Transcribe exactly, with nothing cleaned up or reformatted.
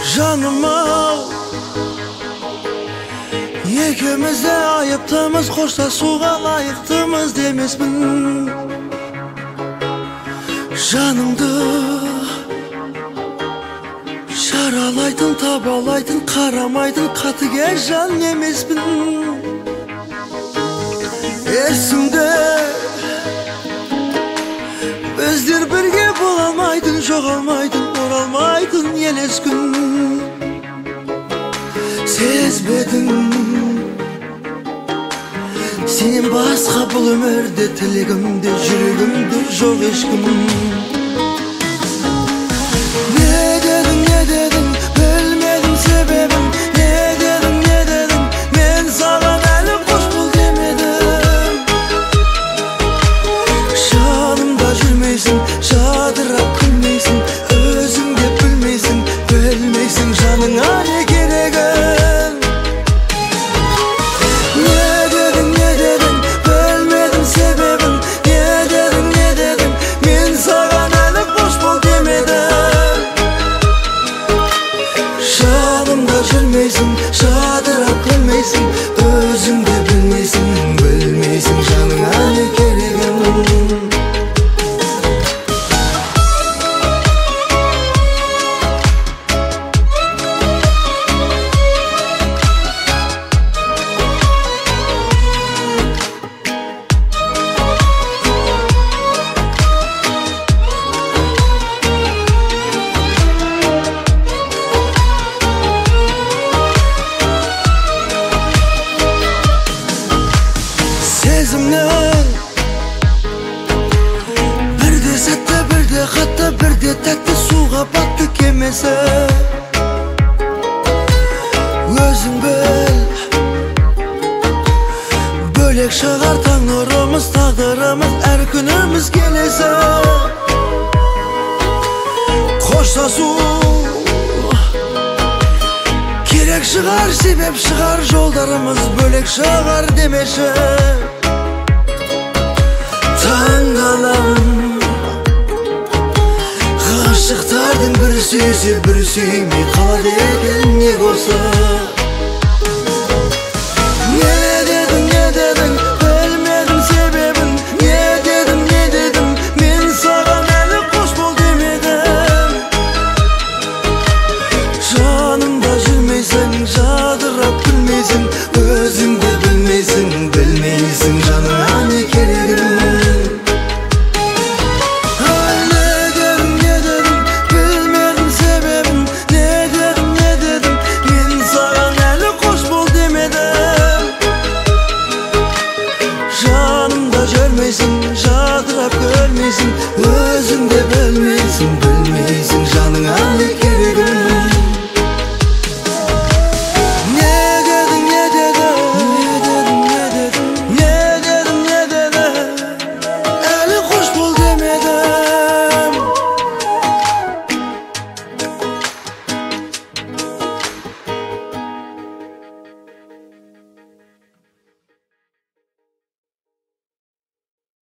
Жаным-ау, екеуміз де айыптымыз, қоштасуға лайықтымыз демеспін. Жанымды жаралайтын, табалайтын, қарамайтын қатыгер жан емеспін. Есімде біздер бірге бола алмайтын, жоғалмайтын, оралмайтын елес күн. Сезбедің сен басқа бұл өмірде, тілегімде, жүрегімде жоқ ешкім. Не дедің, не дедің, білмедім себебін. Не дедің, не дедің, мен саған әлі қош бол демедім. Жанымда жүрмейсің, жадырап күлмейсің, өзің де білмейсің, білмейсің жаныңа не керегін. Не дедің, не дедің, білмедім себебін. Не дедің, не дедің, мен саған әлі қош бол демедім. Жанымда жүрмейсің, жадырап күлмейсің, өзің де білмейсің, білмейсің жаныңа не керегін. Сезімнің бірде сәтті, бірде қатты, бірде тәтті, суға батты кемесі. Өзің біл, бөлек шығар таң нұрымыз, тағдырымыз, әр күніміз келесі. Қоштасу керек шығар, себеп шығар, жолдарымыз бөлек шығар демеші. Таңғаламын ғашықтардың бірі сүйсе, бірі сүймей қалады екен неге осы. Не дедің, не дедің, білмедім себебін. Не дедің, не дедің, мен саған әлі қош бол демедім. Жанымда жүрмейсің, жадырап күлмейсің, өзің де білмейсің, білмейсің жаныңа не керегін. Жанымда жүрмейсің, жадырап көрмейсің, өзің де білмейсің.